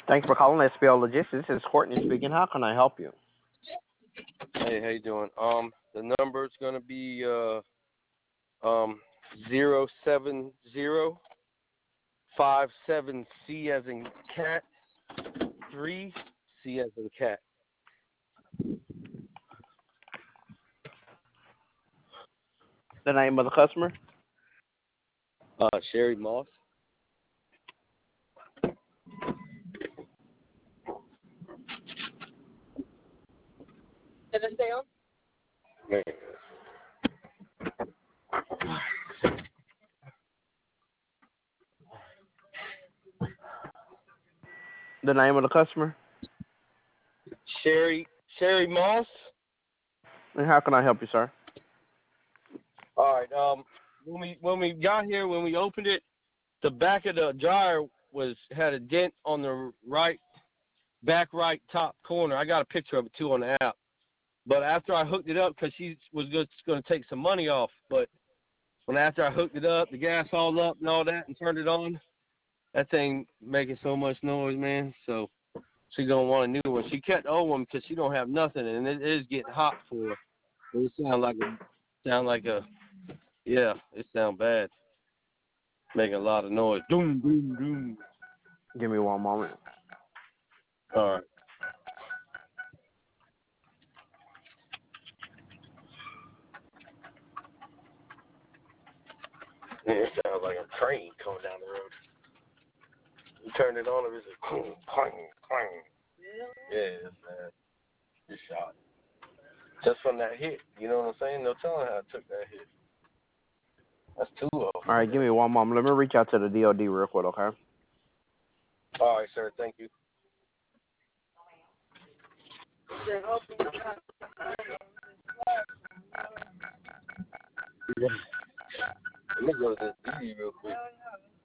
Thanks for calling SPL Logistics. This is Courtney speaking. How can I help you? Hey, how you doing? The number is gonna be 07057C as in cat, 3C as in cat. The name of the customer? Sherry Moss. Did it stay on? Man. The name of the customer? Sherry Moss. And how can I help you, sir? All right. When we got here, when we opened it, the back of the dryer had a dent on the back right top corner. I got a picture of it too on the app. But after I hooked it up, because she was just going to take some money off, but after I hooked it up, the gas all up and all that, and turned it on, that thing making so much noise, man. So she gonna want a new one. She kept the old one because she don't have nothing, and it is getting hot for her. It sound bad. Making a lot of noise. Doom, doom, doom. Give me one moment. All right. Yeah, it sounds like a train coming down the road. You turn it on, it's a clang, clang, clang. Yeah, it's bad. It's shot. Just from that hit, you know what I'm saying? No telling how I took that hit. That's two of them. All right, give me one moment. Let me reach out to the DOD real quick, okay? All right, sir. Thank you. Let me go to the DD real quick.